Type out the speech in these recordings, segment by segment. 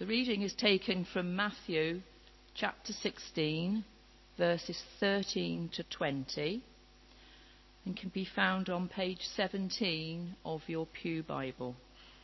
The reading is taken from Matthew chapter 16, verses 13 to 20, and can be found on page 17 of your Pew Bible.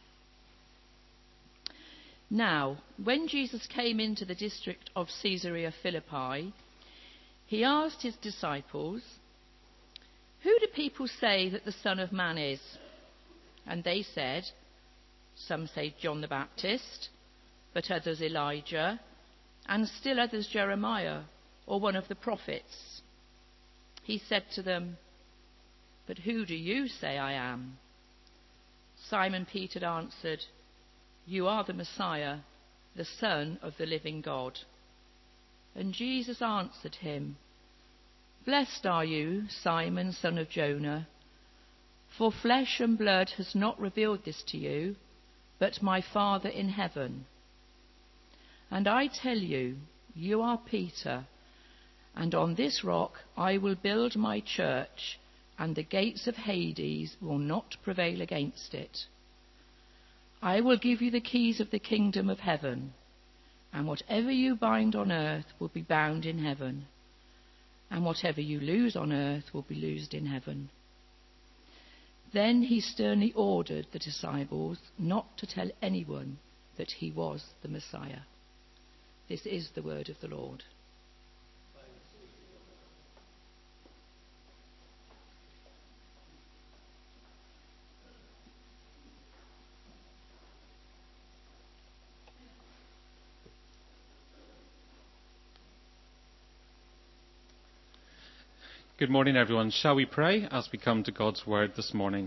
Now, when Jesus came into the district of Caesarea Philippi, he asked his disciples, "Who do people say that the Son of Man is?" And they said, "Some say John the Baptist, but others Elijah, and still others Jeremiah, or one of the prophets." He said to them, "But who do you say I am?" Simon Peter answered, "You are the Messiah, the Son of the living God." And Jesus answered him, "Blessed are you, Simon, son of Jonah, for flesh and blood has not revealed this to you, but my Father in heaven. And I tell you, you are Peter, and on this rock I will build my church, and the gates of Hades will not prevail against it. I will give you the keys of the kingdom of heaven, and whatever you bind on earth will be bound in heaven, and whatever you loose on earth will be loosed in heaven." Then he sternly ordered the disciples not to tell anyone that he was the Messiah. This is the word of the Lord. Good morning, everyone. Shall we pray as we come to God's word this morning?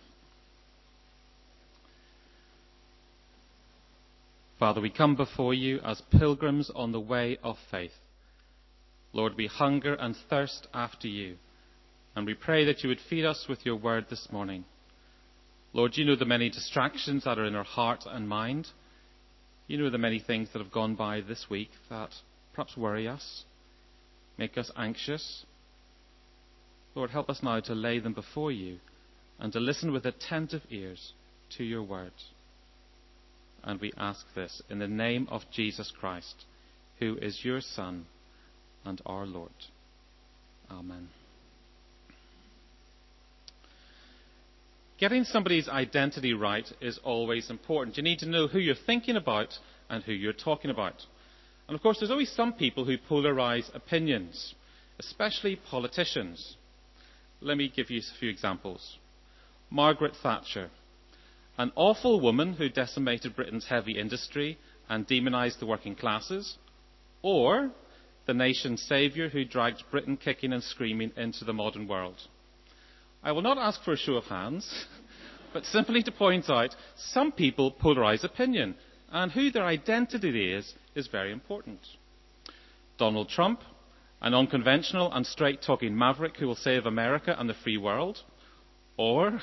Father, we come before you as pilgrims on the way of faith. Lord, we hunger and thirst after you, and we pray that you would feed us with your word this morning. Lord, you know the many distractions that are in our heart and mind. You know the many things that have gone by this week that perhaps worry us, make us anxious. Lord, help us now to lay them before you and to listen with attentive ears to your word. And we ask this in the name of Jesus Christ, who is your Son and our Lord. Amen. Getting somebody's identity right is always important. You need to know who you're thinking about and who you're talking about. And of course, there's always some people who polarize opinions, especially politicians. Let me give you a few examples. Margaret Thatcher, an awful woman who decimated Britain's heavy industry and demonised the working classes, or the nation's saviour who dragged Britain kicking and screaming into the modern world. I will not ask for a show of hands, but simply to point out some people polarise opinion, and who their identity is very important. Donald Trump, an unconventional and straight-talking maverick who will save America and the free world, or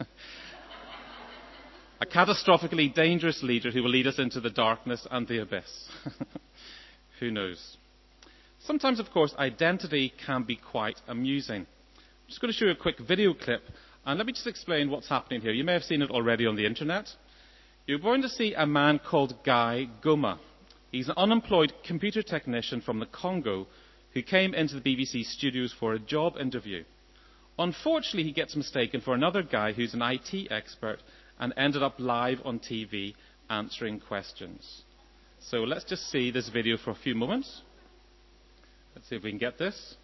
a catastrophically dangerous leader who will lead us into the darkness and the abyss. Who knows? Sometimes, of course, identity can be quite amusing. I'm just going to show you a quick video clip, and let me just explain what's happening here. You may have seen it already on the internet. You're going to see a man called Guy Goma. He's an unemployed computer technician from the Congo who came into the BBC studios for a job interview. Unfortunately, he gets mistaken for another guy who's an IT expert and ended up live on TV answering questions. So let's just see this video for a few moments. Let's see if we can get this.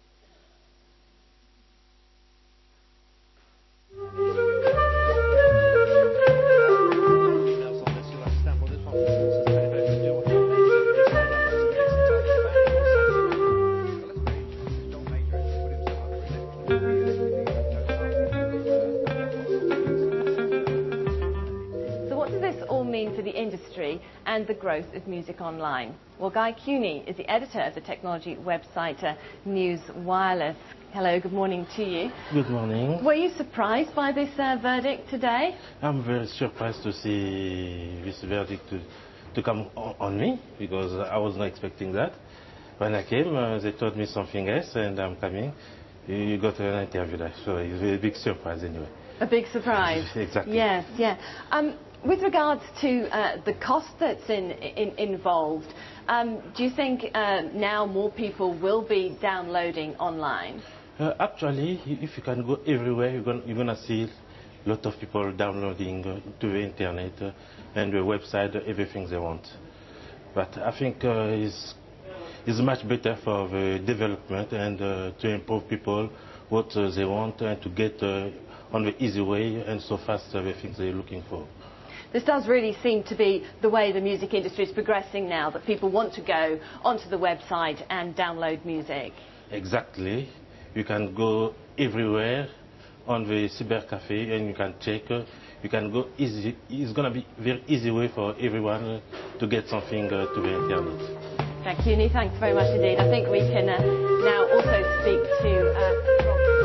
And the growth of music online. Well, Guy Cuny is the editor of the technology website News Wireless. Hello, good morning to you. Good morning. Were you surprised by this verdict today? I'm very surprised to see this verdict to come on me, because I was not expecting that. When I came, they told me something else, and I'm coming. You got an interview there, so it's a big surprise anyway. A big surprise. Exactly. Yes, yeah. With regards to the cost that's involved, do you think now more people will be downloading online? Actually, if you can go everywhere, you're going to see a lot of people downloading to the internet and the website, everything they want. But I think it's much better for the development and to improve people what they want and to get on the easy way and so fast the things they're looking for. This does really seem to be the way the music industry is progressing now, that people want to go onto the website and download music. Exactly. You can go everywhere on the cyber cafe and you can check. You can go easy. It's going to be a very easy way for everyone to get something to the internet. Thank you, Cuny. Thanks very much indeed. I think we can now also speak to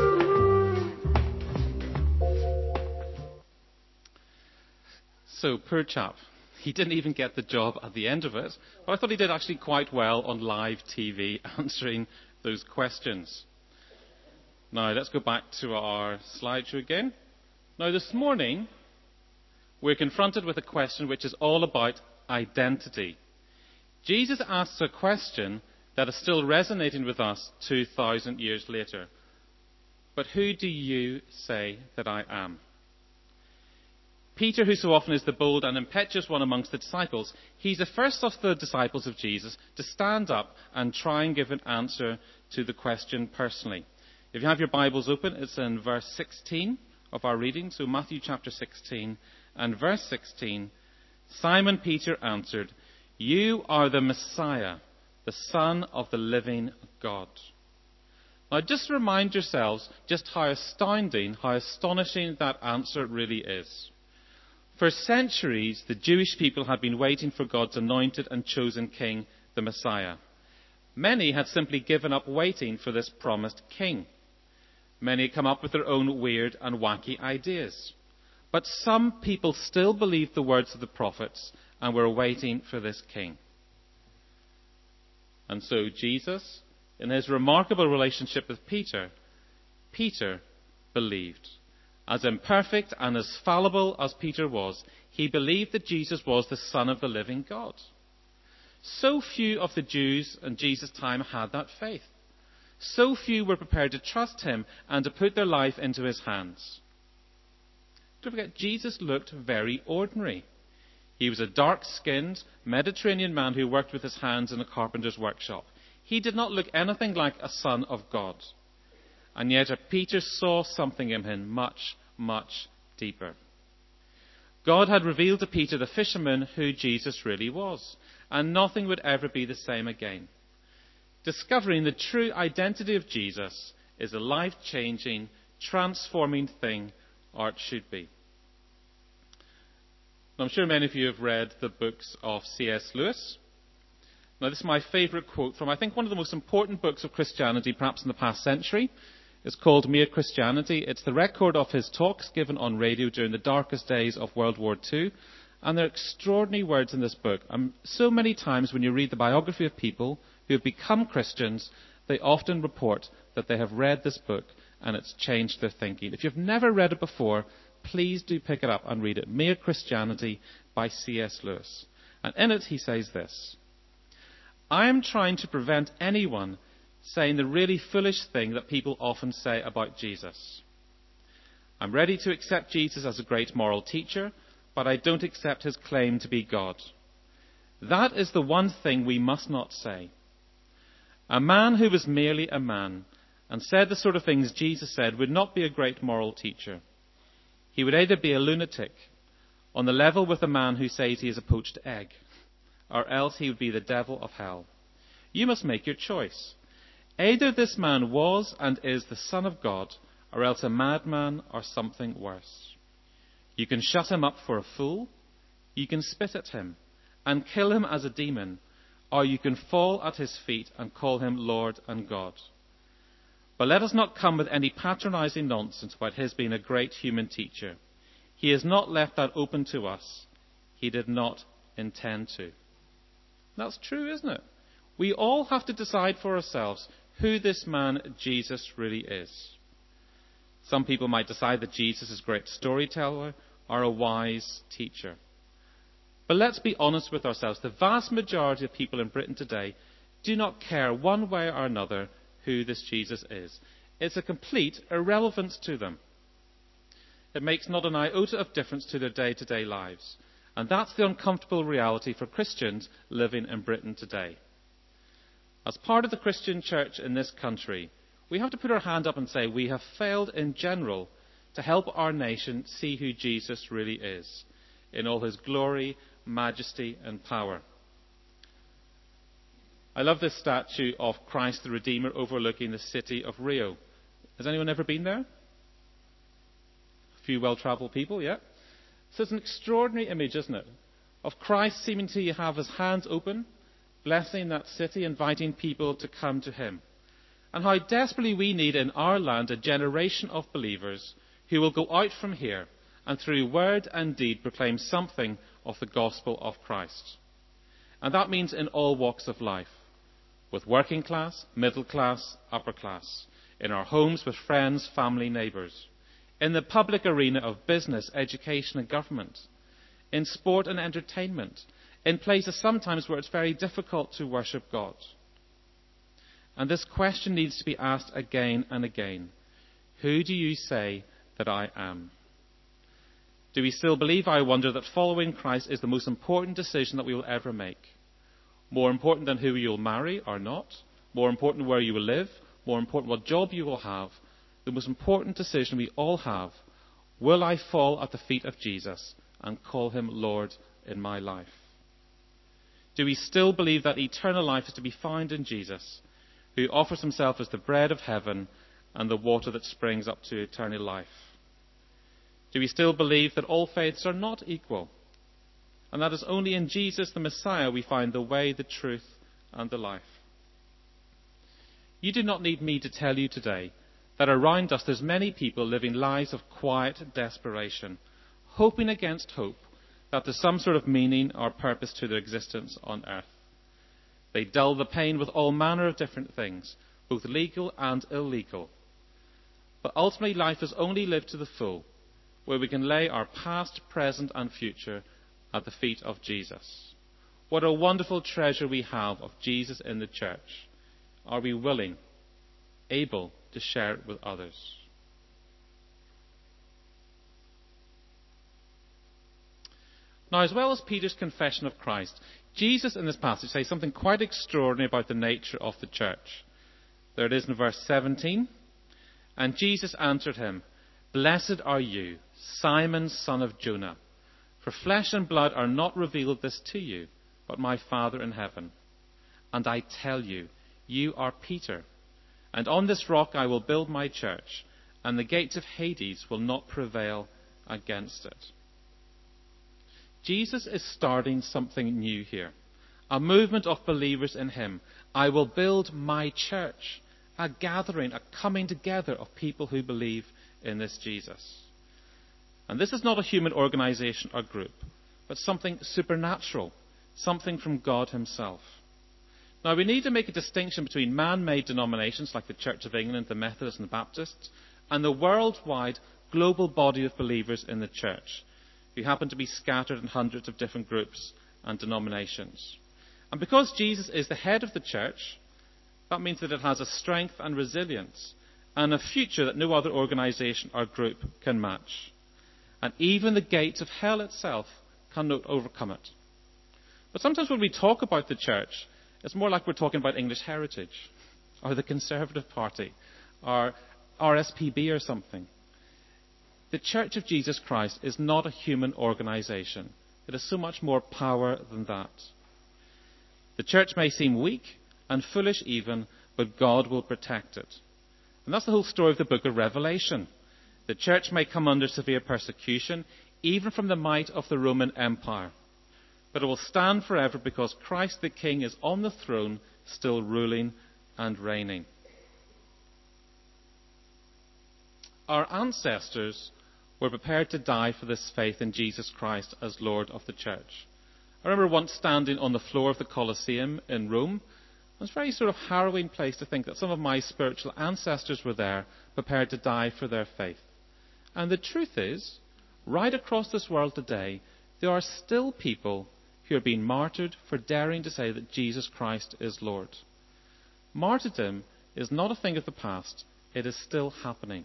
So, poor chap. He didn't even get the job at the end of it, but I thought he did actually quite well on live TV answering those questions. Now, let's go back to our slideshow again. Now, this morning, we're confronted with a question which is all about identity. Jesus asks a question that is still resonating with us 2,000 years later. But who do you say that I am? Peter, who so often is the bold and impetuous one amongst the disciples, he's the first of the disciples of Jesus to stand up and try and give an answer to the question personally. If you have your Bibles open, it's in verse 16 of our reading. So Matthew chapter 16 and verse 16. Simon Peter answered, "You are the Messiah, the Son of the living God." Now just remind yourselves just how astounding, how astonishing that answer really is. For centuries, the Jewish people had been waiting for God's anointed and chosen king, the Messiah. Many had simply given up waiting for this promised king. Many had come up with their own weird and wacky ideas. But some people still believed the words of the prophets and were waiting for this king. And so Jesus, in his remarkable relationship with Peter believed. As imperfect and as fallible as Peter was, he believed that Jesus was the Son of the living God. So few of the Jews in Jesus' time had that faith. So few were prepared to trust him and to put their life into his hands. Don't forget, Jesus looked very ordinary. He was a dark-skinned Mediterranean man who worked with his hands in a carpenter's workshop. He did not look anything like a son of God. And yet Peter saw something in him much, much deeper. God had revealed to Peter, the fisherman, who Jesus really was, and nothing would ever be the same again. Discovering the true identity of Jesus is a life-changing, transforming thing, or it should be. I'm sure many of you have read the books of C.S. Lewis. Now, this is my favourite quote from, I think, one of the most important books of Christianity, perhaps in the past century. It's called Mere Christianity. It's the record of his talks given on radio during the darkest days of World War II. And there are extraordinary words in this book. So many times when you read the biography of people who have become Christians, they often report that they have read this book and it's changed their thinking. If you've never read it before, please do pick it up and read it. Mere Christianity by C.S. Lewis. And in it he says this: "I am trying to prevent anyone saying the really foolish thing that people often say about Jesus. I'm ready to accept Jesus as a great moral teacher, but I don't accept his claim to be God. That is the one thing we must not say. A man who was merely a man and said the sort of things Jesus said would not be a great moral teacher. He would either be a lunatic, on the level with a man who says he is a poached egg, or else he would be the devil of hell. You must make your choice. Either this man was and is the Son of God, or else a madman or something worse. You can shut him up for a fool, you can spit at him and kill him as a demon, or you can fall at his feet and call him Lord and God. But let us not come with any patronizing nonsense about his being a great human teacher. He has not left that open to us. He did not intend to." That's true, isn't it? We all have to decide for ourselves who this man Jesus really is. Some people might decide that Jesus is a great storyteller or a wise teacher. But let's be honest with ourselves. The vast majority of people in Britain today do not care one way or another who this Jesus is. It's a complete irrelevance to them. It makes not an iota of difference to their day-to-day lives. And that's the uncomfortable reality for Christians living in Britain today. As part of the Christian church in this country, we have to put our hand up and say we have failed in general to help our nation see who Jesus really is, in all his glory, majesty and power. I love this statue of Christ the Redeemer overlooking the city of Rio. Has anyone ever been there? A few well-travelled people, yeah? So it's an extraordinary image, isn't it? Of Christ seeming to have his hands open, blessing that city, inviting people to come to him. And how desperately we need in our land a generation of believers who will go out from here and through word and deed proclaim something of the gospel of Christ. And that means in all walks of life. With working class, middle class, upper class. In our homes with friends, family, neighbours. In the public arena of business, education and government. In sport and entertainment. In places sometimes where it's very difficult to worship God. And this question needs to be asked again and again. Who do you say that I am? Do we still believe, I wonder, that following Christ is the most important decision that we will ever make? More important than who you'll marry or not? More important where you will live? More important what job you will have? The most important decision we all have. Will I fall at the feet of Jesus and call him Lord in my life? Do we still believe that eternal life is to be found in Jesus, who offers himself as the bread of heaven and the water that springs up to eternal life? Do we still believe that all faiths are not equal, and that it's only in Jesus the Messiah we find the way, the truth and the life? You do not need me to tell you today that around us there's many people living lives of quiet desperation, hoping against hope that there's some sort of meaning or purpose to their existence on earth. They dull the pain with all manner of different things, both legal and illegal. But ultimately life is only lived to the full, where we can lay our past, present and future at the feet of Jesus. What a wonderful treasure we have of Jesus in the church. Are we willing, able to share it with others? Now, as well as Peter's confession of Christ, Jesus in this passage says something quite extraordinary about the nature of the church. There it is in verse 17. And Jesus answered him, Blessed are you, Simon, son of Jonah, for flesh and blood are not revealed this to you, but my Father in heaven. And I tell you, you are Peter, and on this rock I will build my church, and the gates of Hades will not prevail against it. Jesus is starting something new here, a movement of believers in him. I will build my church, a gathering, a coming together of people who believe in this Jesus. And this is not a human organisation or group, but something supernatural, something from God himself. Now, we need to make a distinction between man-made denominations like the Church of England, the Methodists and the Baptists, and the worldwide global body of believers in the church, who happen to be scattered in hundreds of different groups and denominations. And because Jesus is the head of the church, that means that it has a strength and resilience and a future that no other organisation or group can match. And even the gates of hell itself cannot overcome it. But sometimes when we talk about the church, it's more like we're talking about English Heritage or the Conservative Party or RSPB or something. The Church of Jesus Christ is not a human organisation. It has so much more power than that. The church may seem weak and foolish even, but God will protect it. And that's the whole story of the book of Revelation. The church may come under severe persecution, even from the might of the Roman Empire. But it will stand forever because Christ the King is on the throne, still ruling and reigning. Our ancestors were prepared to die for this faith in Jesus Christ as Lord of the church. I remember once standing on the floor of the Colosseum in Rome. It was a very sort of harrowing place to think that some of my spiritual ancestors were there, prepared to die for their faith. And the truth is, right across this world today, there are still people who are being martyred for daring to say that Jesus Christ is Lord. Martyrdom is not a thing of the past. It is still happening.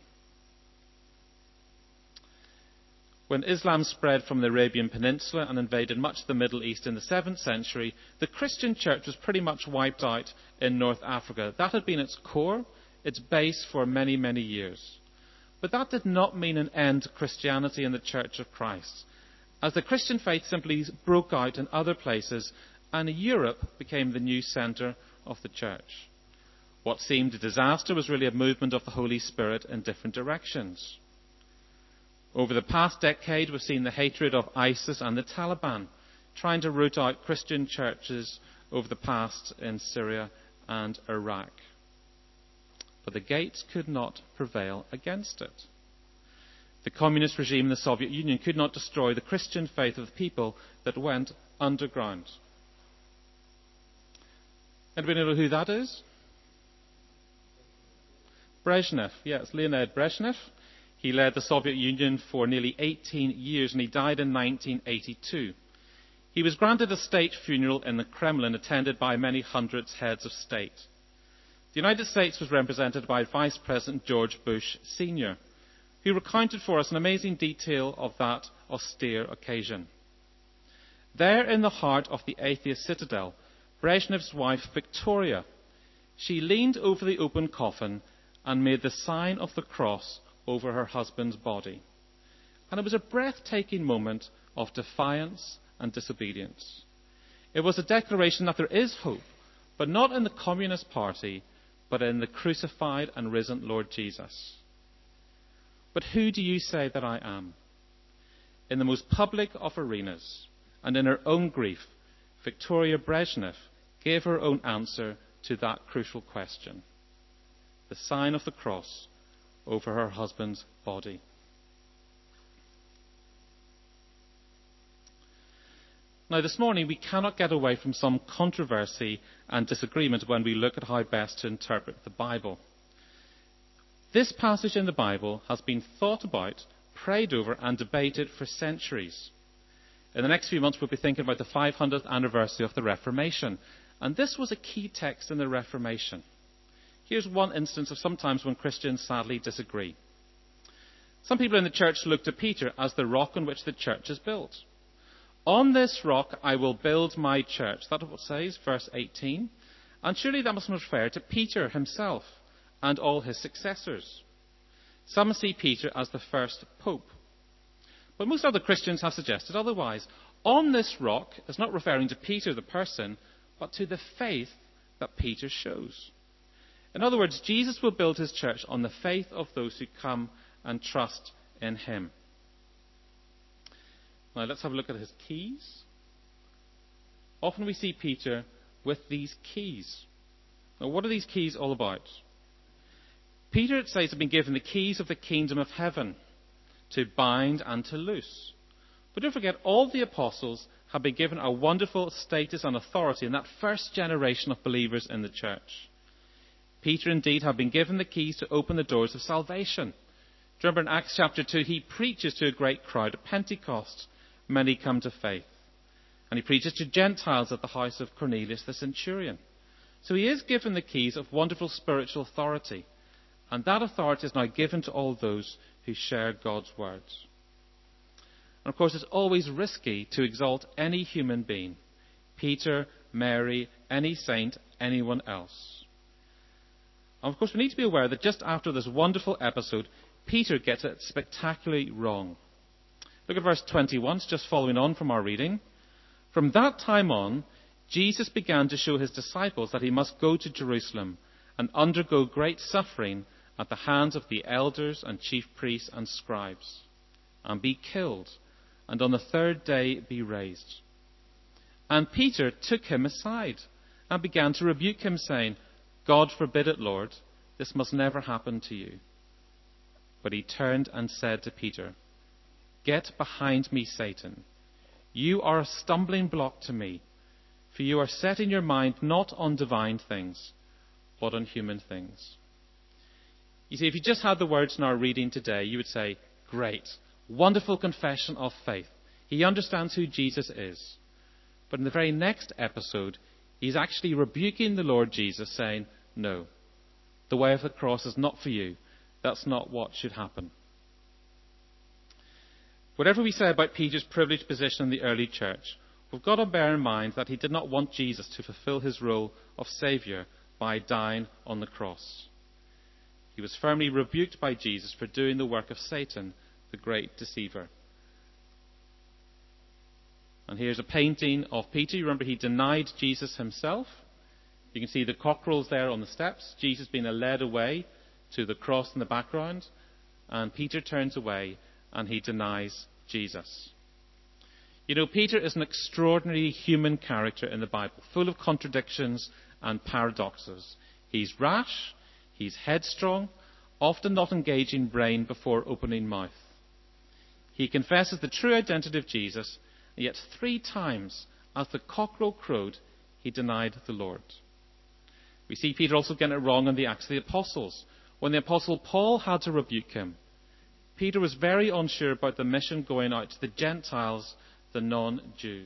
When Islam spread from the Arabian Peninsula and invaded much of the Middle East in the 7th century, the Christian church was pretty much wiped out in North Africa. That had been its core, its base for many, many years. But that did not mean an end to Christianity in the Church of Christ, as the Christian faith simply broke out in other places, and Europe became the new centre of the church. What seemed a disaster was really a movement of the Holy Spirit in different directions. Over the past decade, we've seen the hatred of ISIS and the Taliban trying to root out Christian churches over the past in Syria and Iraq. But the gates could not prevail against it. The communist regime in the Soviet Union could not destroy the Christian faith of the people that went underground. Anybody know who that is? Brezhnev. Yes, Leonid Brezhnev. He led the Soviet Union for nearly 18 years and he died in 1982. He was granted a state funeral in the Kremlin attended by many hundreds heads of state. The United States was represented by Vice President George Bush Sr., who recounted for us an amazing detail of that austere occasion. There in the heart of the atheist citadel, Brezhnev's wife Victoria, she leaned over the open coffin and made the sign of the cross over her husband's body. And it was a breathtaking moment of defiance and disobedience. It was a declaration that there is hope, but not in the Communist Party, but in the crucified and risen Lord Jesus. But who do you say that I am? In the most public of arenas, and in her own grief, Victoria Brezhnev gave her own answer to that crucial question. The sign of the cross over her husband's body. Now, this morning we cannot get away from some controversy and disagreement when we look at how best to interpret the Bible. This passage in the Bible has been thought about, prayed over and debated for centuries. In the next few months we'll be thinking about the 500th anniversary of the Reformation, and this was a key text in the Reformation. Here's one instance of sometimes when Christians sadly disagree. Some people in the church looked to Peter as the rock on which the church is built. On this rock I will build my church. That's what it says, verse 18. And surely that must refer to Peter himself and all his successors. Some see Peter as the first pope. But most other Christians have suggested otherwise. On this rock is not referring to Peter the person, but to the faith that Peter shows. In other words, Jesus will build his church on the faith of those who come and trust in him. Now let's have a look at his keys. Often we see Peter with these keys. Now what are these keys all about? Peter, it says, has been given the keys of the kingdom of heaven to bind and to loose. But don't forget, all the apostles have been given a wonderful status and authority in that first generation of believers in the church. Peter, indeed, had been given the keys to open the doors of salvation. Do you remember in Acts chapter 2, he preaches to a great crowd at Pentecost. Many come to faith. And he preaches to Gentiles at the house of Cornelius the centurion. So he is given the keys of wonderful spiritual authority. And that authority is now given to all those who share God's words. And of course, it's always risky to exalt any human being. Peter, Mary, any saint, anyone else. And of course, we need to be aware that just after this wonderful episode, Peter gets it spectacularly wrong. Look at verse 21, it's just following on from our reading. From that time on, Jesus began to show his disciples that he must go to Jerusalem and undergo great suffering at the hands of the elders and chief priests and scribes, and be killed, and on the third day be raised. And Peter took him aside and began to rebuke him, saying, God forbid it, Lord, this must never happen to you. But he turned and said to Peter, Get behind me, Satan. You are a stumbling block to me, for you are setting your mind not on divine things, but on human things. You see, if you just had the words in our reading today, you would say, great, wonderful confession of faith. He understands who Jesus is. But in the very next episode, he's actually rebuking the Lord Jesus, saying, no, the way of the cross is not for you. That's not what should happen. Whatever we say about Peter's privileged position in the early church, we've got to bear in mind that he did not want Jesus to fulfill his role of Saviour by dying on the cross. He was firmly rebuked by Jesus for doing the work of Satan, the great deceiver. And here's a painting of Peter. You remember he denied Jesus himself. You can see the cockerels there on the steps. Jesus being led away to the cross in the background. And Peter turns away and he denies Jesus. You know, Peter is an extraordinary human character in the Bible, full of contradictions and paradoxes. He's rash, he's headstrong, often not engaging brain before opening mouth. He confesses the true identity of Jesus, and yet 3 times, as the cockerel crowed, he denied the Lord. We see Peter also getting it wrong in the Acts of the Apostles. When the Apostle Paul had to rebuke him, Peter was very unsure about the mission going out to the Gentiles, the non-Jews.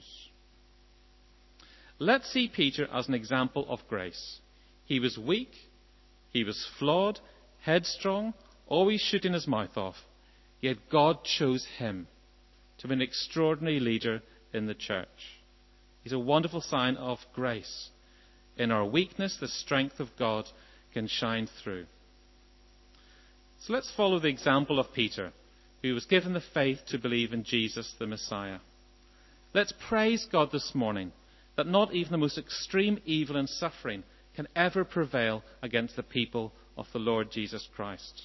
Let's see Peter as an example of grace. He was weak, he was flawed, headstrong, always shooting his mouth off. Yet God chose him to be an extraordinary leader in the church. He's a wonderful sign of grace. In our weakness, the strength of God can shine through. So let's follow the example of Peter, who was given the faith to believe in Jesus, the Messiah. Let's praise God this morning that not even the most extreme evil and suffering can ever prevail against the people of the Lord Jesus Christ.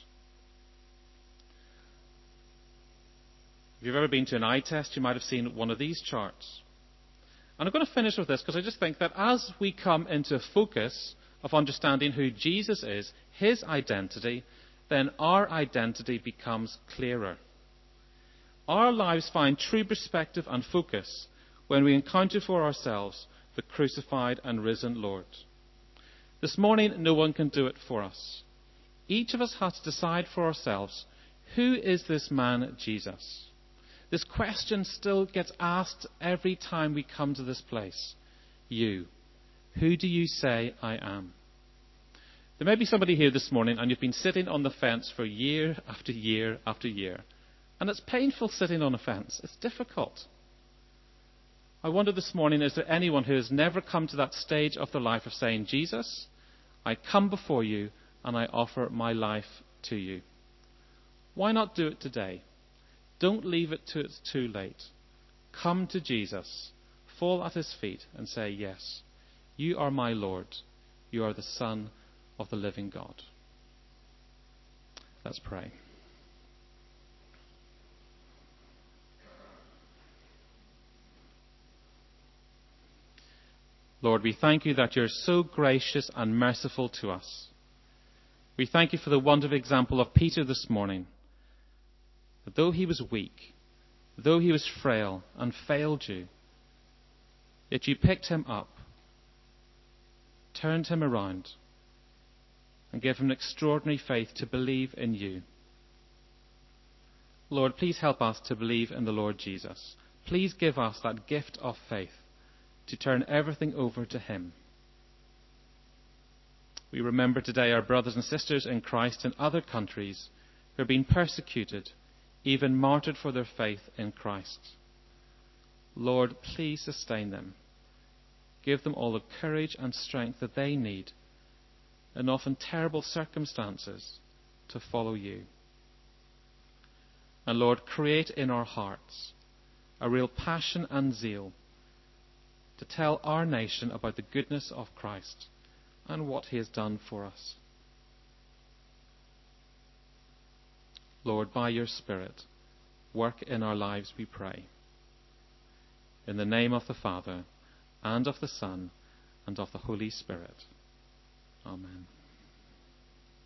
If you've ever been to an eye test, you might have seen one of these charts. And I'm going to finish with this because I just think that as we come into focus of understanding who Jesus is, his identity, then our identity becomes clearer. Our lives find true perspective and focus when we encounter for ourselves the crucified and risen Lord. This morning, no one can do it for us. Each of us has to decide for ourselves, who is this man Jesus? This question still gets asked every time we come to this place. You, who do you say I am? There may be somebody here this morning and you've been sitting on the fence for year after year after year. And it's painful sitting on a fence. It's difficult. I wonder this morning, is there anyone who has never come to that stage of their life of saying, Jesus, I come before you and I offer my life to you? Why not do it today? Don't leave it till it's too late. Come to Jesus, fall at his feet and say, yes, you are my Lord. You are the Son of the living God. Let's pray. Lord, we thank you that you're so gracious and merciful to us. We thank you for the wonderful example of Peter this morning. That though he was weak, though he was frail and failed you, yet you picked him up, turned him around, and gave him an extraordinary faith to believe in you. Lord, please help us to believe in the Lord Jesus. Please give us that gift of faith to turn everything over to him. We remember today our brothers and sisters in Christ in other countries who are being persecuted, even martyred for their faith in Christ. Lord, please sustain them. Give them all the courage and strength that they need in often terrible circumstances to follow you. And Lord, create in our hearts a real passion and zeal to tell our nation about the goodness of Christ and what he has done for us. Lord, by your Spirit, work in our lives, we pray. In the name of the Father, and of the Son, and of the Holy Spirit. Amen.